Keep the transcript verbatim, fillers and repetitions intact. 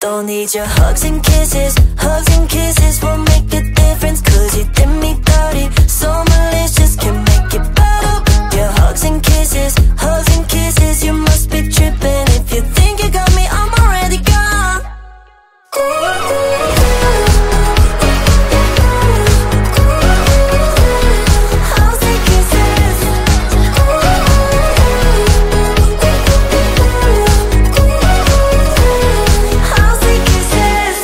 Don't need your hugs and kisses. Hugs and kisses won't make a difference, cause you did me dirty. So malicious, can